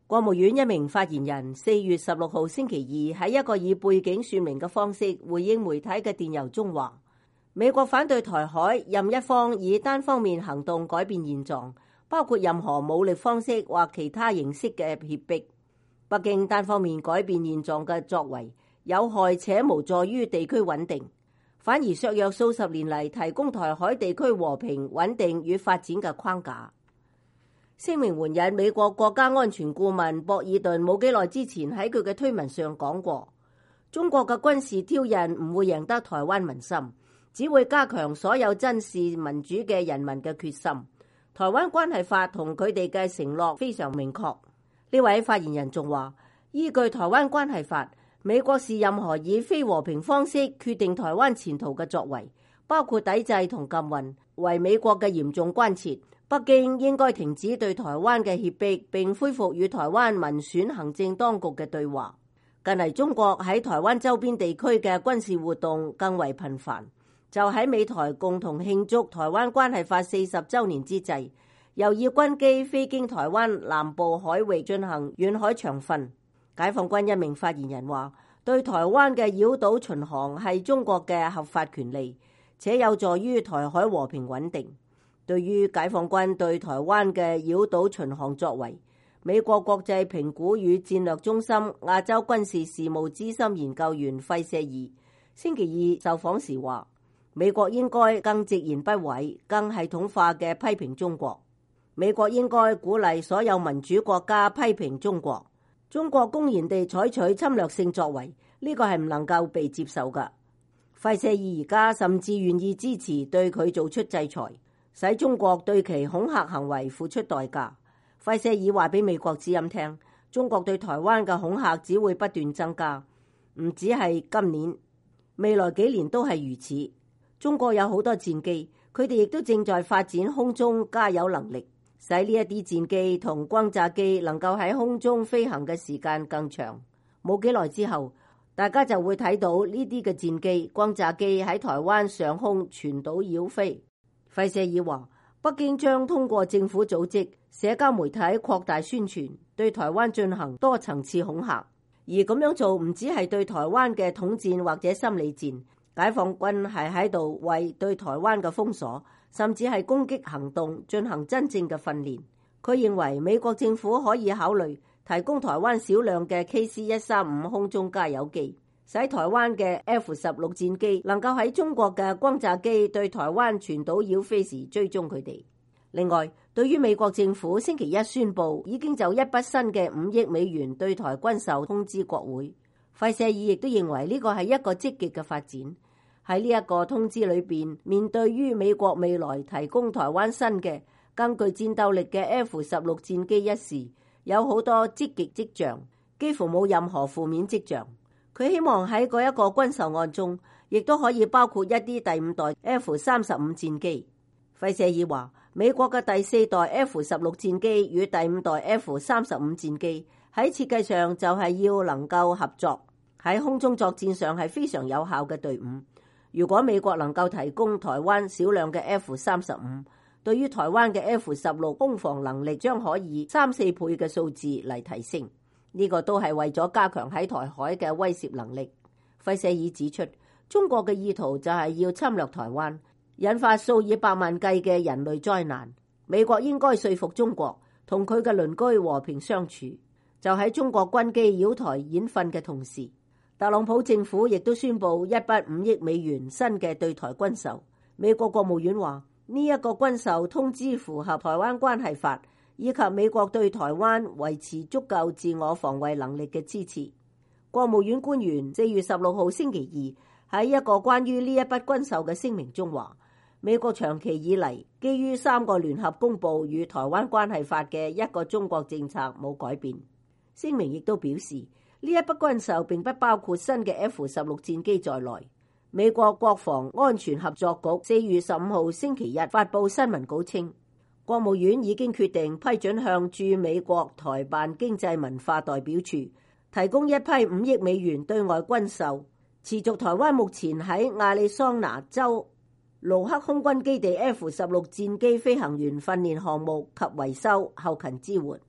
國務院一名發言人4月16號星期二喺一個以背景說明嘅方式回應媒體嘅電郵中話，美國反對台海任一方以單方面行動改變現狀，包括任何武力方式或其他形式嘅脅迫。北京單方面改變現狀嘅作為有害且無助於地區穩定，反而削弱數十年嚟提供台海地區和平穩定與發展嘅框架。聲明援引美國國家安全顧問博爾頓冇幾耐之前喺佢嘅推文上講過，中國嘅軍事挑釁唔會贏得台灣民心，只會加強所有珍視民主嘅人民嘅決心。台灣關係法同佢哋嘅承諾非常明確。呢位發言人仲話，依據台灣關係法，美國視任何以非和平方式決定台灣前途嘅作為，包括抵制同禁運，為美國嘅嚴重關切。北京應該停止對台灣嘅脅迫，並恢復與台灣民選行政當局嘅對話。近嚟中國喺台灣周邊地區嘅軍事活動更為頻繁，就喺美台共同慶祝台灣關係法40週年之際，又以軍機飛經台灣南部海域進行遠海長訓。解放軍一名發言人話，對台灣嘅繞島巡航係中國嘅合法權利，且有助於台海和平穩定。對於解放軍對台灣嘅繞島巡航作為，美國國際評估與戰略中心亞洲軍事事務資深研究員費舍爾星期二受訪時話，美國應該更直言不諱、更系統化嘅批評中國。美國應該鼓勵所有民主國家批評中國。中國公然地採取侵略性作為，呢個係唔能夠被接受㗎。費舍爾而家甚至願意支持對佢做出制裁，使中國對其恐嚇行為付出代價。費舍爾話俾美國之音聽，中國對台灣嘅恐嚇只會不斷增加，唔止係今年，未來幾年都係如此。中國有好多戰機，佢哋亦都正在發展空中加油能力，使呢一啲戰機同轟炸機能夠喺空中飛行嘅時間更長。冇幾耐之後，大家就會睇到呢啲嘅戰機、轟炸機喺台灣上空全島繞飛。費舍爾話，北京將通過政府組織、社交媒體擴大宣傳，對台灣進行多層次恐嚇，而咁樣做唔只係對台灣嘅統戰或者心理戰，解放軍係喺度為對台灣嘅封鎖甚至係攻擊行動進行真正嘅訓練。佢認為美國政府可以考慮提供台灣少量嘅 KC-135空中加油機，使台灣嘅 F-16戰機能夠喺中國嘅轟炸機對台灣全島繞飛時追蹤佢哋。另外，對於美國政府星期一宣布已經就一筆新嘅5億美元對台軍售通知國會，費舍爾亦都認為呢個係一個積極嘅發展。喺呢一個通知裏邊，面對於美國未來提供台灣新嘅更具戰鬥力嘅 F-16戰機一事，有好多積極跡象，幾乎冇任何負面跡象。佢希望喺嗰一個軍售案中，亦都可以包括一啲第5代 F-35戰機。費舍爾話，美國嘅第4代 F-16戰機與第5代 F-35戰機喺設計上就係要能夠合作，喺空中作戰上係非常有效嘅隊伍。如果美國能夠提供台灣少量嘅 F-35，對於台灣嘅 F-16攻防能力將可以3-4倍嘅數字嚟提升。呢個都係為咗加強喺台海嘅威懾能力。費舍爾指出，中國嘅意圖就係要侵略台灣，引發數以百萬計嘅人類災難。美國應該說服中國同佢嘅鄰居和平相處。就喺中國軍機繞台演訓嘅同時，特朗普政府亦都宣布一筆5億美元新嘅對台軍售。美國國務院話，呢一個軍售通知符合台灣關係法以及美國對台灣維持足夠自我防衛能力嘅支持。國務院官員4月16號星期二喺一個關於呢一筆軍售嘅聲明中話，美國長期以嚟基於3個聯合公報與台灣關係法嘅一個中國政策冇改變。聲明亦都表示，呢一筆軍售並不包括新嘅 F-16戰機在內。美國國防安全合作局4月15號星期日發布新聞稿稱，國務院已經決定批准向駐美國台辦經濟文化代表處提供一批5億美元對外軍售，持續台灣目前喺亞利桑那州盧克空軍基地 F-16戰機飛行員訓練項目及維修後勤支援。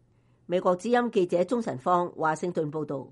美國之音記者鍾晨芳華盛頓報道。